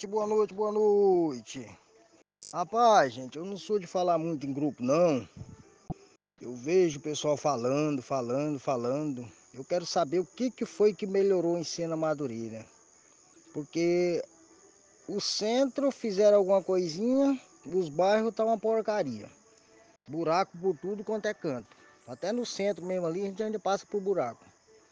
noite, boa noite, boa noite. Rapaz, gente, eu não sou de falar muito em grupo, não. Eu vejo o pessoal falando. Eu quero saber o que foi que melhorou em Sena Madureira. Porque o centro fizeram alguma coisinha, os bairros tá uma porcaria. Buraco por tudo quanto é canto. Até no centro mesmo ali, a gente ainda passa por buraco.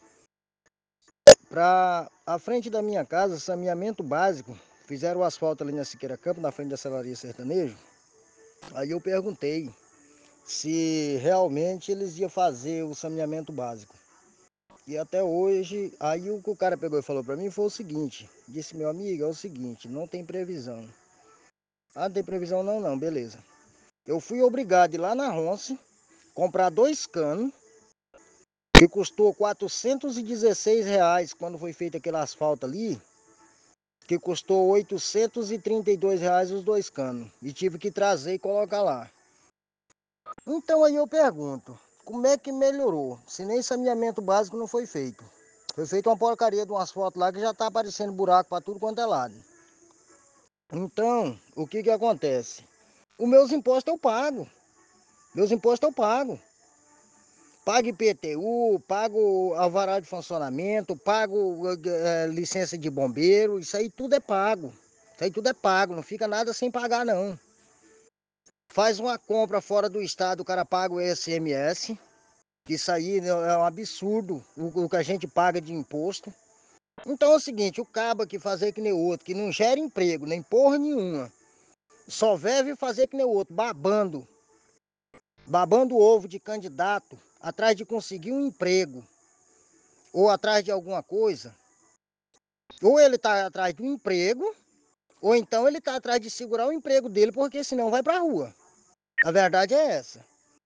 Pra a frente da minha casa, saneamento básico, fizeram o asfalto ali na Siqueira Campos, na frente da Celaria Sertanejo. Aí eu perguntei se realmente eles iam fazer o saneamento básico. E até hoje, aí o que o cara pegou e falou para mim foi o seguinte, disse: meu amigo, é o seguinte, não tem previsão. Ah, não tem previsão não, não, beleza. Eu fui obrigado a ir lá na Ronce, comprar 2 canos, que custou R$ 416 quando foi feito aquele asfalto ali, que custou R$ 832 os 2 canos. E tive que trazer e colocar lá. Então aí eu pergunto, como é que melhorou? Se nem saneamento básico não foi feito. Foi feita uma porcaria de um asfalto lá que já está aparecendo buraco para tudo quanto é lado. Então, o que acontece? Os meus impostos eu pago. Meus impostos eu pago. Pago IPTU, pago alvará de funcionamento, pago licença de bombeiro, isso aí tudo é pago. Isso aí tudo é pago, não fica nada sem pagar não. Faz uma compra fora do estado, o cara paga o ICMS. Isso aí é um absurdo o que a gente paga de imposto. Então é o seguinte, o cabo que fazer que nem o outro, que não gera emprego, nem porra nenhuma, só vive fazer que nem o outro, babando ovo de candidato, atrás de conseguir um emprego, ou atrás de alguma coisa, ou ele está atrás de um emprego, ou então ele está atrás de segurar o emprego dele, porque senão vai para a rua. A verdade é essa.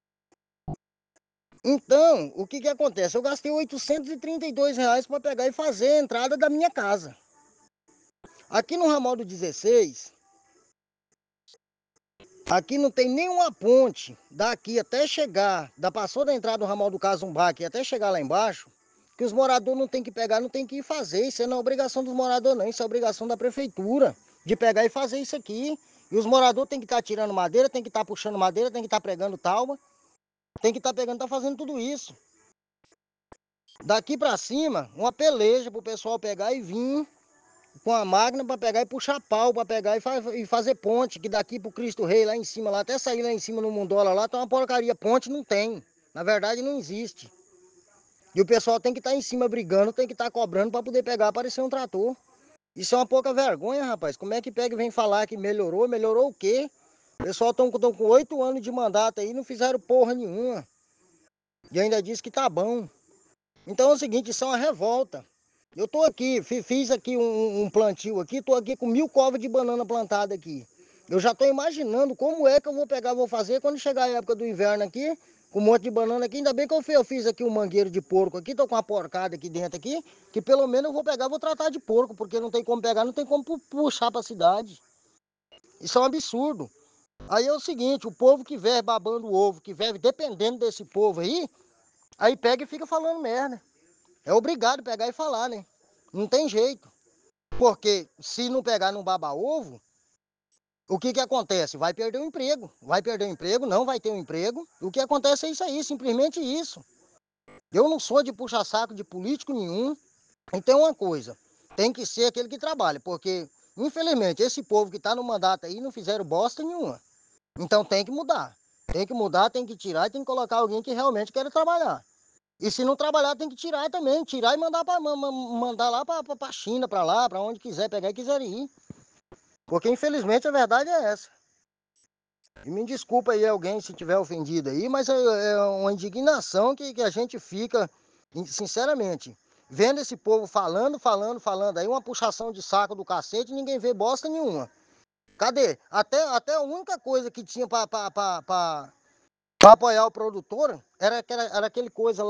Então, o que acontece? Eu gastei R$ 832 para pegar e fazer a entrada da minha casa. Aqui no ramal do 16, aqui não tem nenhuma ponte daqui até chegar, passou da entrada do ramal do Casumbá aqui até chegar lá embaixo, que os moradores não tem que pegar, não tem que ir fazer. Isso não é obrigação dos moradores não, isso é obrigação da prefeitura, de pegar e fazer isso aqui. E os moradores tem que estar tirando madeira, tem que estar puxando madeira, tem que estar pregando talba, tem que estar pegando, tá fazendo tudo isso. Daqui para cima, uma peleja pro pessoal pegar e vir com a máquina para pegar e puxar pau, para pegar e fazer ponte, que daqui pro Cristo Rei, lá em cima, lá até sair lá em cima no Mundola, lá tá uma porcaria, ponte não tem, na verdade não existe. E o pessoal tem que estar em cima brigando, tem que estar cobrando para poder pegar, aparecer um trator. Isso é uma pouca vergonha, rapaz, como é que pega e vem falar que melhorou? Melhorou o quê? O pessoal estão com 8 anos de mandato aí, não fizeram porra nenhuma. E ainda diz que tá bom. Então é o seguinte, isso é uma revolta. Eu tô aqui, fiz aqui um plantio aqui, tô aqui com 1.000 covas de banana plantada aqui. Eu já tô imaginando como é que eu vou pegar, vou fazer quando chegar a época do inverno aqui, com um monte de banana aqui. Ainda bem que eu fiz aqui um mangueiro de porco aqui, tô com uma porcada aqui dentro aqui, que pelo menos eu vou pegar, vou tratar de porco, porque não tem como pegar, não tem como puxar pra cidade. Isso é um absurdo. Aí é o seguinte, o povo que vive babando o ovo, que vive dependendo desse povo aí pega e fica falando merda. É obrigado a pegar e falar, né? Não tem jeito. Porque se não pegar no baba-ovo, o que acontece? Vai perder o emprego. Vai perder o emprego, não vai ter um emprego. O que acontece é isso aí, simplesmente isso. Eu não sou de puxa-saco de político nenhum. Então uma coisa, tem que ser aquele que trabalha, porque infelizmente esse povo que está no mandato aí não fizeram bosta nenhuma. Então tem que mudar. Tem que mudar, tem que tirar e tem que colocar alguém que realmente quer trabalhar. E se não trabalhar, tem que tirar também. Tirar e mandar lá para a China, para lá, para onde quiser pegar e quiser ir. Porque infelizmente a verdade é essa. E me desculpa aí alguém se tiver ofendido aí, mas é uma indignação que a gente fica, sinceramente, vendo esse povo falando aí, uma puxação de saco do cacete e ninguém vê bosta nenhuma. Cadê? Até a única coisa que tinha para apoiar o produtor era aquele coisa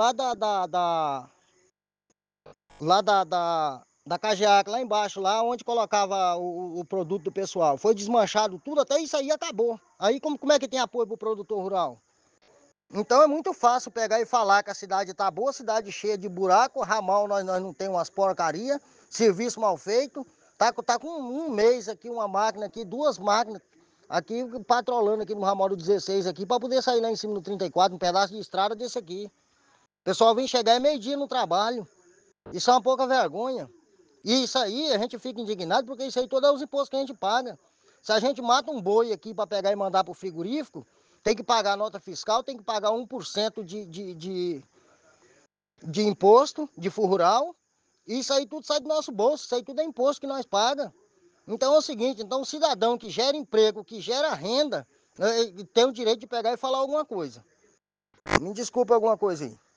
lá da Cageac, lá embaixo, lá onde colocava o produto do pessoal. Foi desmanchado tudo, até isso aí acabou. Aí como é que tem apoio para o produtor rural? Então é muito fácil pegar e falar que a cidade está boa, cidade cheia de buraco, ramal nós não temos umas porcaria, serviço mal feito, Tá com um mês aqui, uma máquina aqui, duas máquinas aqui, patrolando aqui no ramal do 16 aqui, para poder sair lá em cima do 34, um pedaço de estrada desse aqui. O pessoal vem chegar é meio-dia no trabalho. Isso é uma pouca vergonha. E isso aí a gente fica indignado porque isso aí todos os impostos que a gente paga. Se a gente mata um boi aqui para pegar e mandar para o frigorífico, tem que pagar nota fiscal, tem que pagar 1% de imposto de FUR rural. Isso aí tudo sai do nosso bolso, isso aí tudo é imposto que nós pagamos. Então é o seguinte, então o cidadão que gera emprego, que gera renda, tem o direito de pegar e falar alguma coisa. Me desculpe alguma coisa aí.